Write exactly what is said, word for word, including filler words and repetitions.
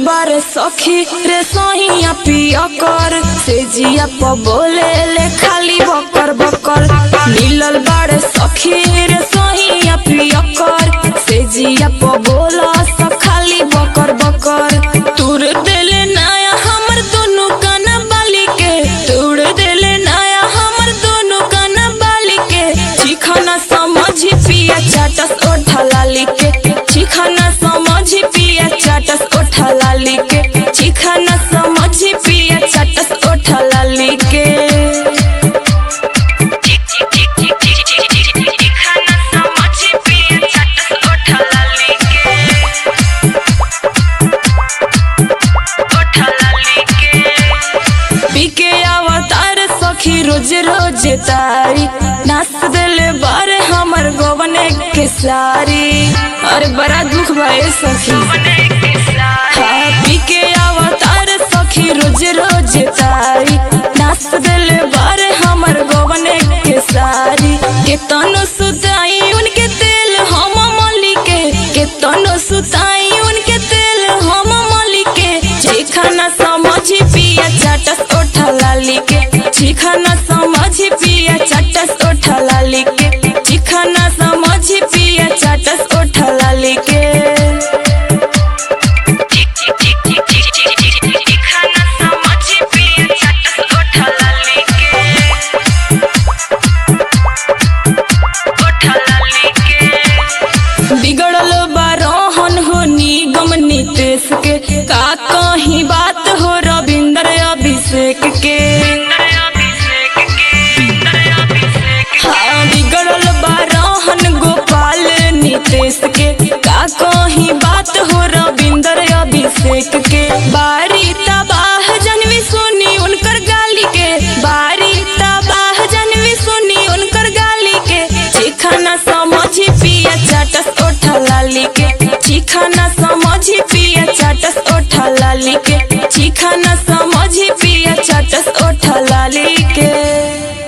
बारे सखी रे सहिया पिया कर से जिया प बोले ले खाली बकर बकर। मिलल बारे सखी रे सहिया पिया कर से जिया प बोला सब खाली बकर बकर। तूर देले नाया हमर दोनों काना बाली के, तूर देले नाया हमर दोनों काना बाली के। चिखाना समझी पिया चाटस ओठा लाली के, चिखाना समझी पिया चाटस ओठा लाली के, चिखाना समझी पिया चाटस ओठा लाली के। रोज रोज तारी नाच दिले बारे हमर गोवने के सारी। अरे बड़ा दुख भाई सखी पी के अवतार सखी रोज रोज तारी नाच दिले बारे हमर गोवने के सारी। के तनो सुताई उनके तेल हम मली के, के तनो सुताई उनके तेल हम मली के। चिखाना समझी पिया चाटस ओठा लाली के, चिखाना समझी पिया चाटस ओठा लाली के, चिखाना समझी पिया चाटस ओठा लाली के। बिगड़ल बारोहन हो निगम नितेश के, का कहीं बात हो रविंद्र अभिषेक के। हाँ बिगड़ल बारोहन गोपाल नितेश के, का कहीं बात हो रविंद्र अभिषेक के। बारी तबाह जनवी सुनी उनकर गाली के, बारी तबाह जनवी सुनी उनकर गाली के। चिखाना समझी पिया चाटस ओठा लाली के, चिखाना समझी पिया चाटस ओठा लाली के, चिखाना समझी पिया चाटस ओठा लाली के।